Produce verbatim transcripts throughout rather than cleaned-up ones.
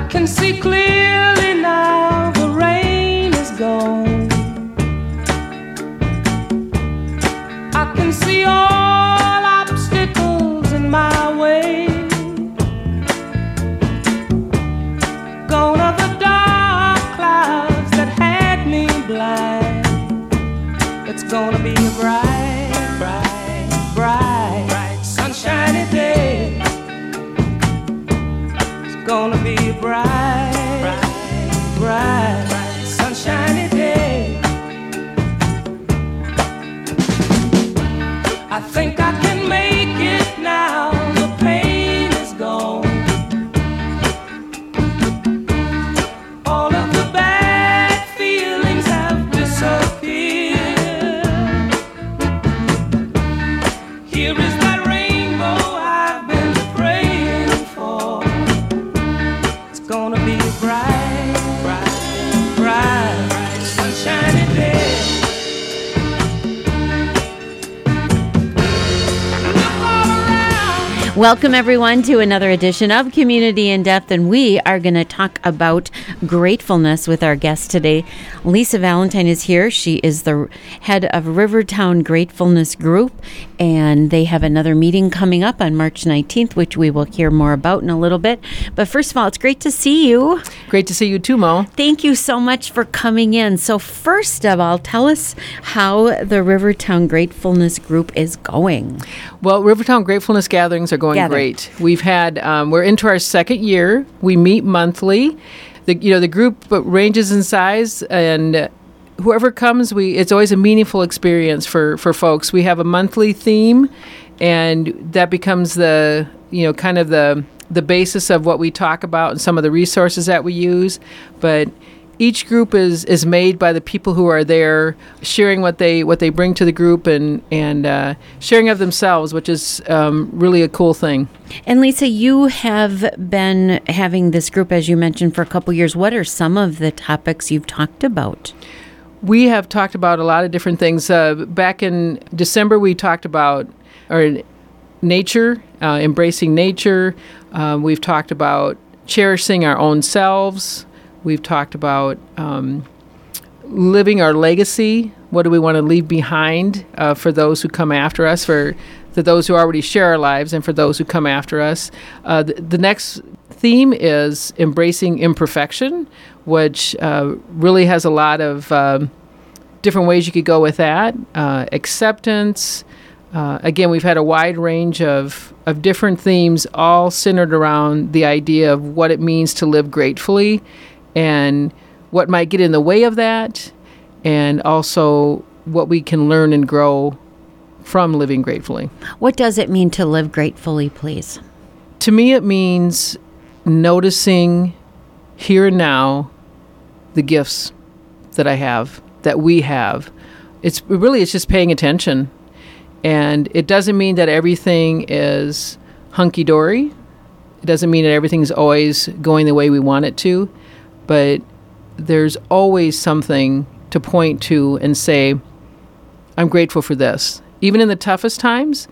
can see clearly now, the rain is gone. I can see all obstacles in my way. Gone are the dark clouds that had me blind. It's gonna be a bright, bright, bright, bright, sunshiny day. It's gonna be a bright, bright, bright, bright, sunshiny day. I think I can make it now, the pain is gone. All of the bad feelings have disappeared. Here is that rainbow I've been praying for. It's gonna be a bright, bright, bright, bright, sunshiny day. Welcome, everyone, to another edition of Community in Depth, and we are going to talk about gratefulness with our guest today. Lisa Valentine is here. She is the head of Rivertown Gratefulness Group, and they have another meeting coming up on March nineteenth, which we will hear more about in a little bit. But first of all, it's great to see you. Great to see you too, Mo. Thank you so much for coming in. So first of all, tell us how the Rivertown Gratefulness Group is going. Well, Rivertown Gratefulness gatherings are going Gather. great. We've had, um, we're into our second year. We meet monthly. The, you know, the group ranges in size, and uh, whoever comes, we it's always a meaningful experience for, for folks. We have a monthly theme, and that becomes the, you know, kind of the the basis of what we talk about and some of the resources that we use. But each group is, is made by the people who are there, sharing what they what they bring to the group, and and uh, sharing of themselves, which is um, really a cool thing. And Lisa, you have been having this group, as you mentioned, for a couple years. What are some of the topics you've talked about? We have talked about a lot of different things. Uh, back in December, we talked about or nature, uh, embracing nature. Uh, we've talked about cherishing our own selves. We've talked about um, living our legacy. What do we want to leave behind uh, for those who come after us, for, for those who already share our lives, and for those who come after us. Uh, the, the next theme is embracing imperfection, which uh, really has a lot of um, different ways you could go with that. Uh, acceptance. Uh, again, we've had a wide range of, of different themes, all centered around the idea of what it means to live gratefully, and what might get in the way of that, and also what we can learn and grow from living gratefully. What does it mean to live gratefully, please? To me, it means noticing here and now the gifts that I have, that we have. It's really, it's just paying attention. And it doesn't mean that everything is hunky-dory. It doesn't mean that everything's always going the way we want it to. But there's always something to point to and say, I'm grateful for this. Even in the toughest times,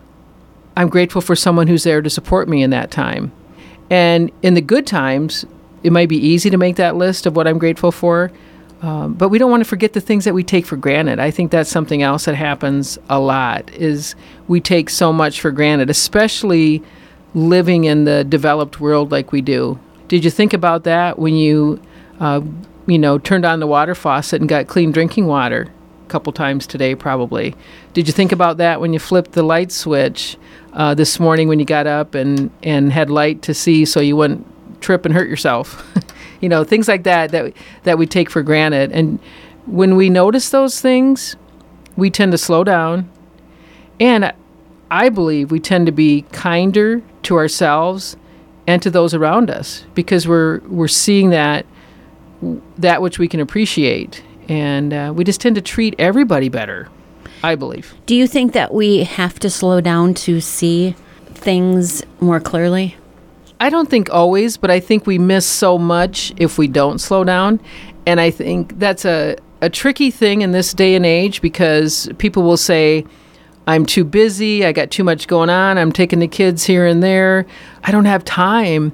I'm grateful for someone who's there to support me in that time. And in the good times, it might be easy to make that list of what I'm grateful for, um, but we don't want to forget the things that we take for granted. I think that's something else that happens a lot, is we take so much for granted, especially living in the developed world like we do. Did you think about that when you, uh, you know, turned on the water faucet and got clean drinking water a couple times today, probably? Did you think about that when you flipped the light switch uh, this morning when you got up and, and had light to see so you wouldn't trip and hurt yourself? You know, things like that, that that we take for granted. And when we notice those things, we tend to slow down. And I believe we tend to be kinder to ourselves and to those around us, because we're we're seeing that that which we can appreciate, and uh, we just tend to treat everybody better, I believe. Do you think that we have to slow down to see things more clearly? I don't think always, but I think we miss so much if we don't slow down, and I think that's a, a tricky thing in this day and age, because people will say, I'm too busy, I got too much going on, I'm taking the kids here and there, I don't have time.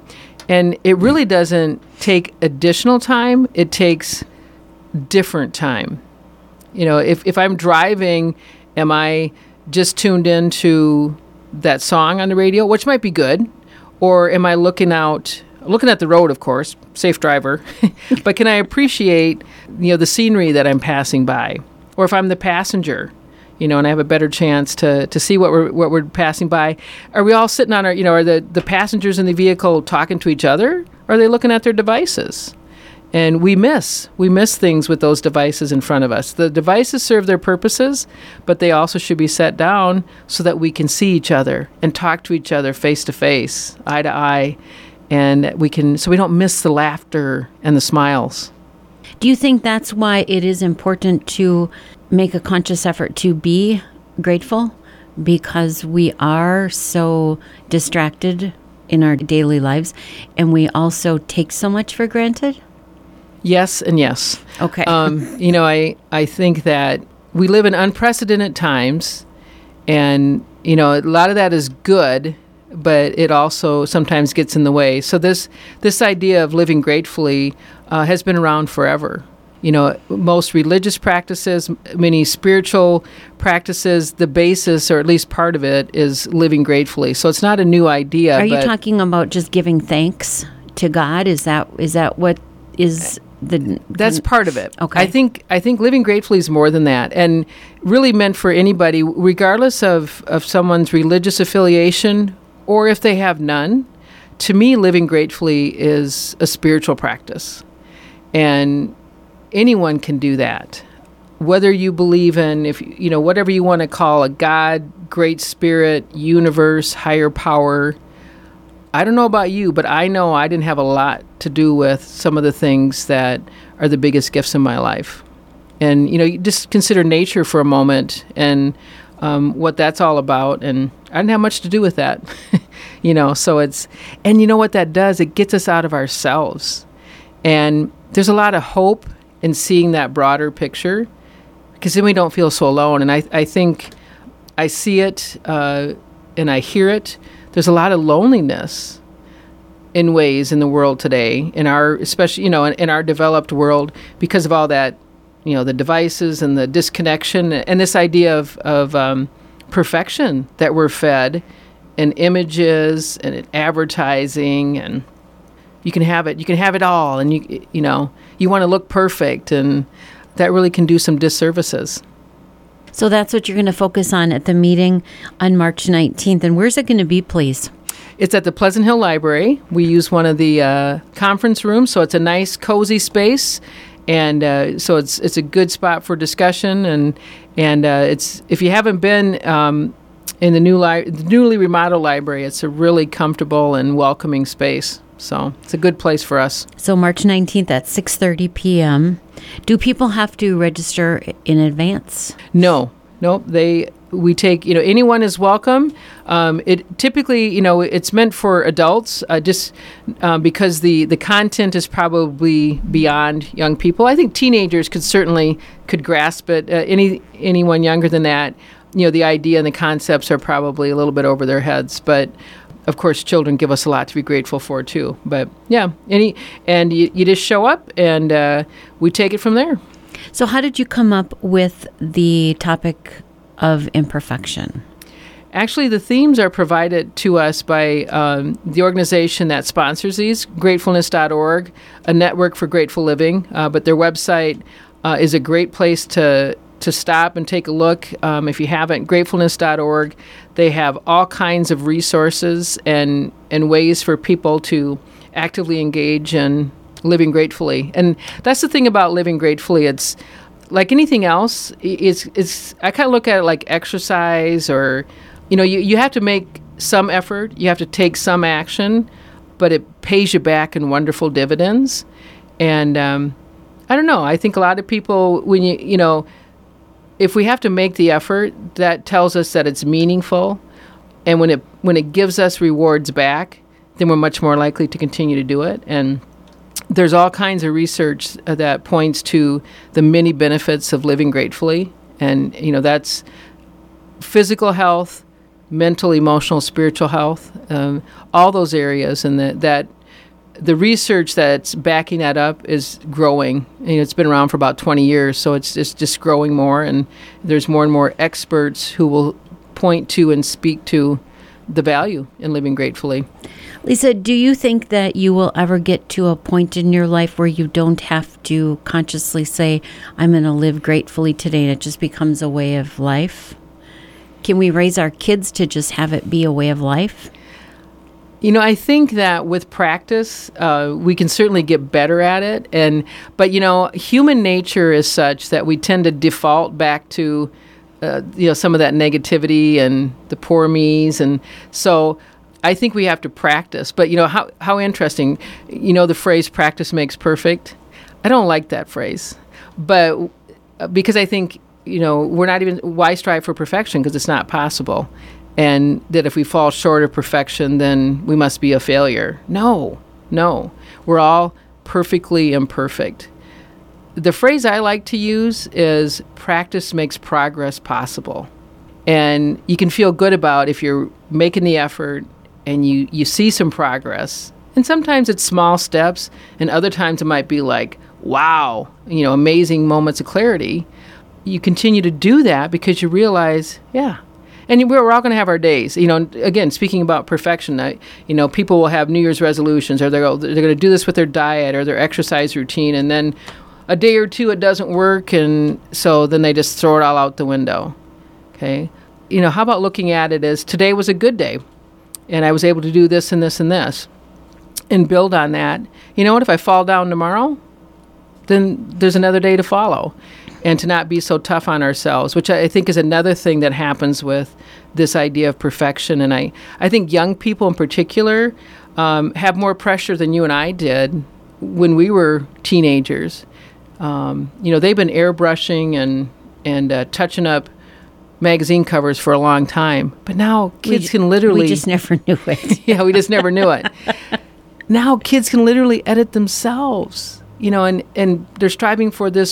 And it really doesn't take additional time. It takes different time. You know, if, if I'm driving, am I just tuned into that song on the radio, which might be good, or am I looking out, looking at the road, of course, safe driver, but can I appreciate, you know, the scenery that I'm passing by? Or if I'm the passenger, you know, and I have a better chance to, to see what we're what we're passing by. Are we all sitting on our, you know, are the, the passengers in the vehicle talking to each other? Or are they looking at their devices? And we miss, we miss things with those devices in front of us. The devices serve their purposes, but they also should be set down so that we can see each other and talk to each other face to face, eye to eye, and we can, so we don't miss the laughter and the smiles. Do you think that's why it is important to make a conscious effort to be grateful? Because we are so distracted in our daily lives, and we also take so much for granted? Yes and yes. Okay. Um, you know, I, I think that we live in unprecedented times, and, you know, a lot of that is good, but it also sometimes gets in the way. So this this idea of living gratefully uh, has been around forever. You know, most religious practices, many spiritual practices, the basis, or at least part of it, is living gratefully. So it's not a new idea. Are you but talking about just giving thanks to God? Is that is that what is the... That's part of it. Okay. I think I think living gratefully is more than that, and really meant for anybody, regardless of, of someone's religious affiliation or if they have none. To me, living gratefully is a spiritual practice. And anyone can do that, whether you believe in, if you know, whatever you want to call a God, great spirit, universe, higher power. I don't know about you, but I know I didn't have a lot to do with some of the things that are the biggest gifts in my life. And, you know, you just consider nature for a moment and um, what that's all about. And I didn't have much to do with that, you know, so it's, and you know what that does? It gets us out of ourselves. And there's a lot of hope in seeing that broader picture, because then we don't feel so alone. And I, I think I see it uh, and I hear it. There's a lot of loneliness in ways in the world today, in our, especially, you know, in, in our developed world, because of all that, you know, the devices and the disconnection and this idea of, of um, perfection that we're fed in images and in advertising, and you can have it, you can have it all, and you, you know, you want to look perfect, and that really can do some disservices. So that's what you're going to focus on at the meeting on March nineteenth. And where's it going to be, please? It's at the Pleasant Hill Library. We use one of the uh, conference rooms, so it's a nice, cozy space, and uh, so it's it's a good spot for discussion. And and uh, it's, if you haven't been um, in the new li- the newly remodeled library, it's a really comfortable and welcoming space. So it's a good place for us. So March nineteenth at six thirty p.m. Do people have to register in advance? No, no. They we take, you know, anyone is welcome. Um, it typically, you know, it's meant for adults, uh, just uh, because the, the content is probably beyond young people. I think teenagers could certainly could grasp it. Uh, any anyone younger than that, you know, the idea and the concepts are probably a little bit over their heads, but. Of course, children give us a lot to be grateful for, too. But, yeah, any and you, you just show up, and uh, we take it from there. So how did you come up with the topic of imperfection? Actually, the themes are provided to us by um, the organization that sponsors these, gratefulness dot org, a network for grateful living. Uh, but their website uh, is a great place to to stop and take a look. Um, if you haven't, gratefulness dot org. They have all kinds of resources and, and ways for people to actively engage in living gratefully. And that's the thing about living gratefully. It's like anything else. It's, it's I kind of look at it like exercise, or, you know, you, you have to make some effort. You have to take some action, but it pays you back in wonderful dividends. And um, I don't know. I think a lot of people, when you, you know, if we have to make the effort, that tells us that it's meaningful. And when it when it gives us rewards back, then we're much more likely to continue to do it. And there's all kinds of research that points to the many benefits of living gratefully. And, you know, that's physical health, mental, emotional, spiritual health, um, all those areas. And that, that the research that's backing that up is growing. You know, it's been around for about twenty years, so it's just, just growing more, and there's more and more experts who will point to and speak to the value in living gratefully. Lisa, do you think that you will ever get to a point in your life where you don't have to consciously say, I'm going to live gratefully today, and it just becomes a way of life? Can we raise our kids to just have it be a way of life? You know, I think that with practice, uh, we can certainly get better at it. And but, you know, human nature is such that we tend to default back to, uh, you know, some of that negativity and the poor me's. And so I think we have to practice. But, you know, how, how interesting, you know, the phrase practice makes perfect. I don't like that phrase. But uh, because I think, you know, we're not even, why strive for perfection? Because it's not possible. And that if we fall short of perfection, then we must be a failure. No, no. We're all perfectly imperfect. The phrase I like to use is practice makes progress possible. And you can feel good about if you're making the effort and you, you see some progress. And sometimes it's small steps, and other times it might be like, wow, you know, amazing moments of clarity. You continue to do that because you realize, yeah, and we're all going to have our days. You know, again, speaking about perfection, I, you know, people will have New Year's resolutions, or they're, they're going to do this with their diet or their exercise routine, and then a day or two it doesn't work, and so then they just throw it all out the window. Okay? You know, how about looking at it as today was a good day, and I was able to do this and this and this, and build on that. You know what? If I fall down tomorrow, then there's another day to follow. And to not be so tough on ourselves, which I think is another thing that happens with this idea of perfection. And I, I think young people in particular um, have more pressure than you and I did when we were teenagers. Um, you know, they've been airbrushing and, and uh, touching up magazine covers for a long time. But now kids we, can literally... We just never knew it. Yeah, we just never knew it. Now kids can literally edit themselves, you know, and, and they're striving for this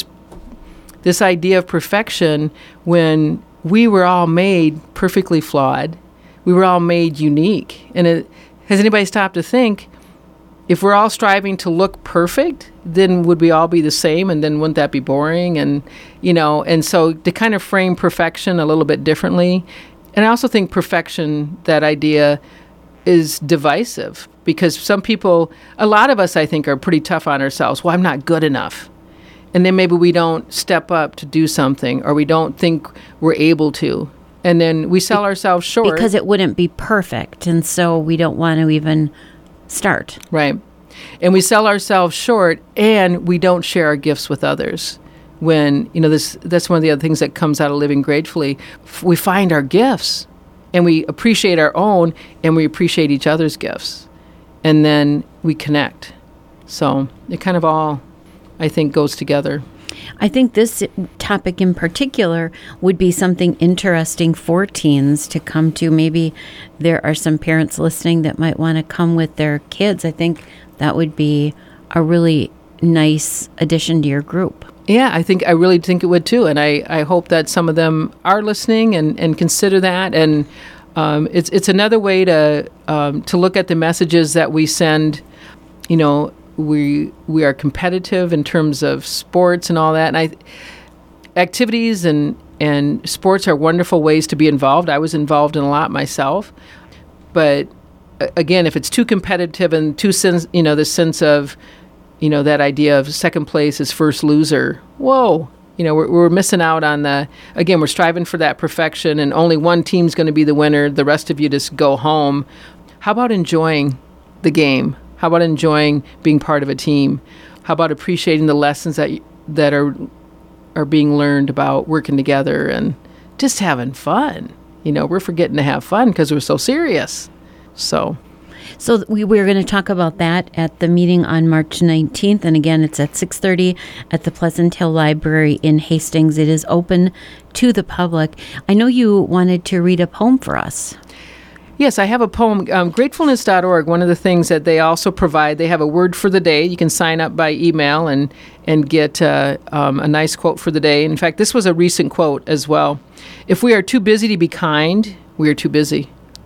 this idea of perfection when we were all made perfectly flawed. We were all made unique. And it, has anybody stopped to think, if we're all striving to look perfect, then would we all be the same? And then wouldn't that be boring? And, you know, and so to kind of frame perfection a little bit differently. And I also think perfection, that idea, is divisive, because some people, a lot of us, I think, are pretty tough on ourselves. Well, I'm not good enough. And then maybe we don't step up to do something, or we don't think we're able to. And then we sell ourselves short. Because it wouldn't be perfect. And so we don't want to even start. Right. And we sell ourselves short, and we don't share our gifts with others. When, you know, this that's one of the other things that comes out of living gratefully. We find our gifts, and we appreciate our own, and we appreciate each other's gifts. And then we connect. So it kind of all, I think, goes together. I think this topic in particular would be something interesting for teens to come to. Maybe there are some parents listening that might want to come with their kids. I think that would be a really nice addition to your group. Yeah, I think I really think it would too. And I, I hope that some of them are listening and, and consider that. And um, it's it's another way to um, to look at the messages that we send. You know, we we are competitive in terms of sports and all that. And I activities and and sports are wonderful ways to be involved. I was involved in a lot myself, but again, if it's too competitive and too sense, you know, the sense of, you know, that idea of second place is first loser. Whoa. You know, we're, we're missing out on the, again, we're striving for that perfection, and only one team's going to be the winner. The rest of you just go home. How about enjoying the game? How about enjoying being part of a team? How about appreciating the lessons that that are are being learned about working together and just having fun? You know, we're forgetting to have fun because we're so serious. So... So we, we're going to talk about that at the meeting on March nineteenth. And again, it's at six thirty at the Pleasant Hill Library in Hastings. It is open to the public. I know you wanted to read a poem for us. Yes, I have a poem. Um, gratefulness dot org, one of the things that they also provide, they have a word for the day. You can sign up by email and, and get uh, um, a nice quote for the day. In fact, this was a recent quote as well. If we are too busy to be kind, we are too busy.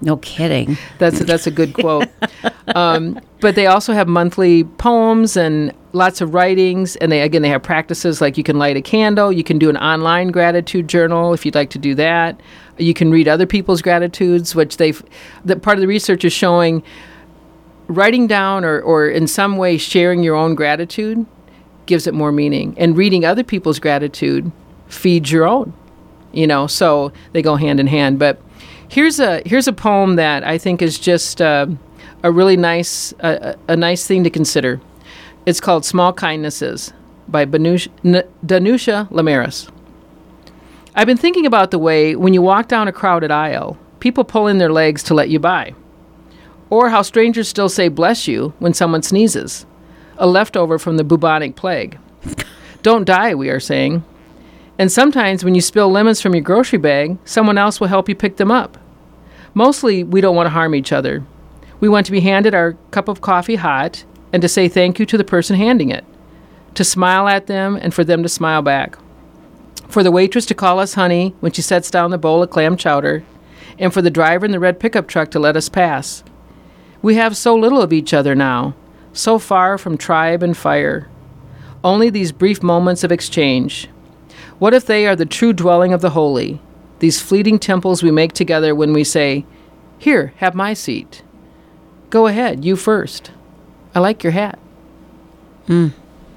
No kidding. That's a, that's a good quote. Um, but they also have monthly poems and lots of writings. And they again, they have practices like you can light a candle. You can do an online gratitude journal if you'd like to do that. You can read other people's gratitudes, which they've, the part of the research is showing writing down or, or in some way sharing your own gratitude gives it more meaning. And reading other people's gratitude feeds your own, you know, so they go hand in hand. But here's a here's a poem that I think is just uh, a really nice uh, a nice thing to consider. It's called Small Kindnesses by Danusia Lamaris. I've been thinking about the way when you walk down a crowded aisle, people pull in their legs to let you by. Or how strangers still say bless you when someone sneezes, a leftover from the bubonic plague. Don't die, we are saying. And sometimes when you spill lemons from your grocery bag, someone else will help you pick them up. Mostly, we don't want to harm each other. We want to be handed our cup of coffee hot and to say thank you to the person handing it, to smile at them and for them to smile back, for the waitress to call us honey when she sets down the bowl of clam chowder, and for the driver in the red pickup truck to let us pass. We have so little of each other now, so far from tribe and fire. Only these brief moments of exchange. What if they are the true dwelling of the holy, these fleeting temples we make together when we say, here, have my seat. Go ahead, you first. I like your hat. Mm.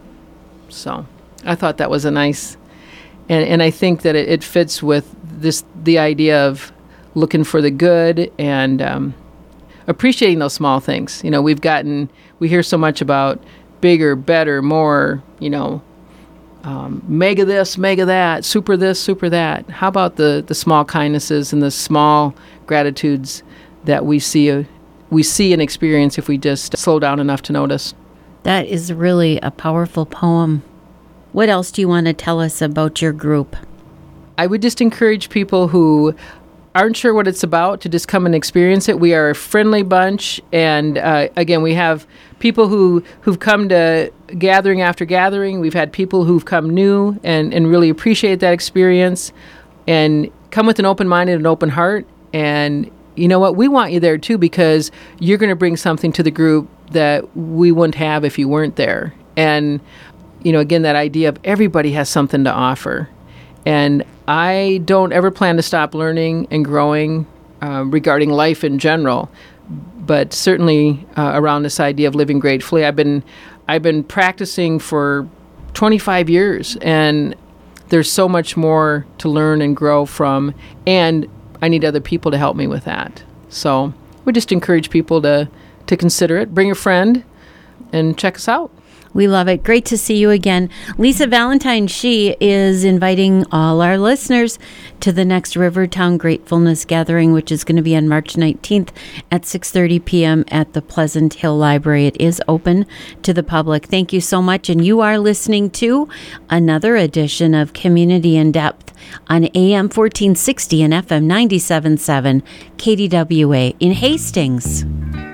So I thought that was a nice, and, and I think that it, it fits with this the idea of looking for the good and um, appreciating those small things. You know, we've gotten, we hear so much about bigger, better, more, you know, um, mega this, mega that, super this, super that. How about the, the small kindnesses and the small gratitudes that we see, uh, we see and experience if we just slow down enough to notice? That is really a powerful poem. What else do you want to tell us about your group? I would just encourage people who aren't sure what it's about to just come and experience it. We are a friendly bunch, and uh, again, we have people who, who've come to gathering after gathering. We've had people who've come new and, and really appreciate that experience and come with an open mind and an open heart. And you know what? We want you there too, because you're going to bring something to the group that we wouldn't have if you weren't there. And, you know, again, that idea of everybody has something to offer. And I don't ever plan to stop learning and growing uh, regarding life in general, but certainly uh, around this idea of living gratefully. I've been I've been practicing for twenty-five years, and there's so much more to learn and grow from, and I need other people to help me with that. So we just encourage people to, to consider it. Bring a friend and check us out. We love it. Great to see you again. Lisa Valentine, she is inviting all our listeners to the next Rivertown Gratefulness Gathering, which is going to be on March nineteenth at six thirty p.m. at the Pleasant Hill Library. It is open to the public. Thank you so much. And you are listening to another edition of Community in Depth on A M fourteen sixty and F M ninety-seven point seven K D W A in Hastings.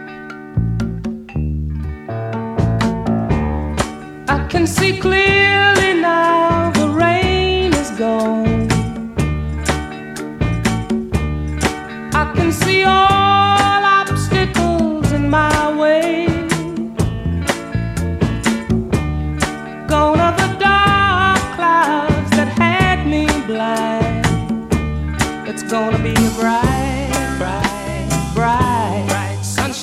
I can see clearly now the rain is gone. I can see all